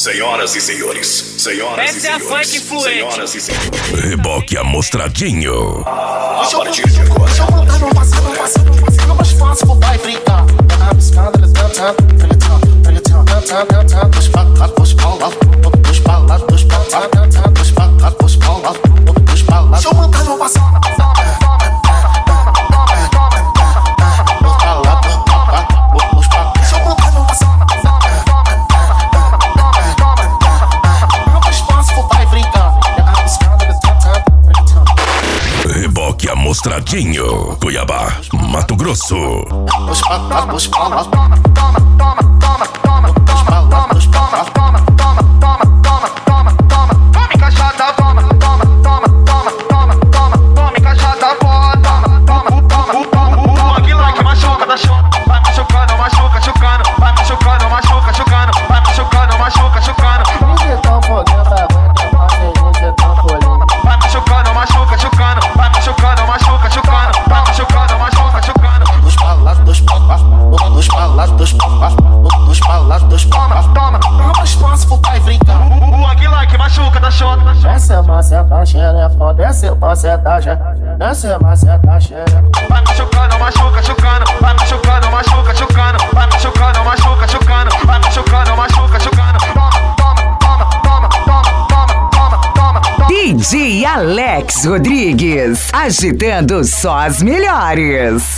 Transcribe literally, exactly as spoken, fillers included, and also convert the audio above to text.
Senhoras e senhores, senhoras Essa e é a senhores, funk fluente. senhoras e senhores. Reboque amostradinho. A partir de agora. Deixa eu montar no passado, passado, passado, mais fácil, vai brincar. Pegar a escada, levantando, preguiçando, preguiçando, preguiçando, dos palas, dos palas, dos palas, dos palas, dos palas, dos palas, dos palas. Deixa eu montar no passado. Reboque amostradinho. Cuiabá, Mato Grosso. Dos palas, dos palas, toma, toma, toma, toma, toma, dos palas, dos palas, toma, toma, toma, toma, toma, toma, toma encaixada, toma, toma, toma, toma, toma, toma, toma encaixada, toma, toma, toma, toma, aquilo lá que machuca, da chuva, vai machucando, machuca, chucando, vai machucando, machuca, chucando, vai machucando, machuca, chucando. Vai machucando, machuca, chucando, vai machucando, machuca, chucando, vai machucando, machuca, chucando. Dos palas, dos palas, dos palas, dos palas, dos palas, dos palas, toma, toma espaço, vai brincar. O Aguilar que machuca da chota. Desce a maceta, xerefa, desce a maceta, desce a maceta, xerefa. Vai machucando, machuca, chucando, vai machucando, machuca, chucando, vai machucando, machuca, chucando, vai machucando, machuca, chucando. Toma, toma, toma, toma, toma, toma, toma, toma, toma. D J Alex Rodrigues, agitando só as melhores.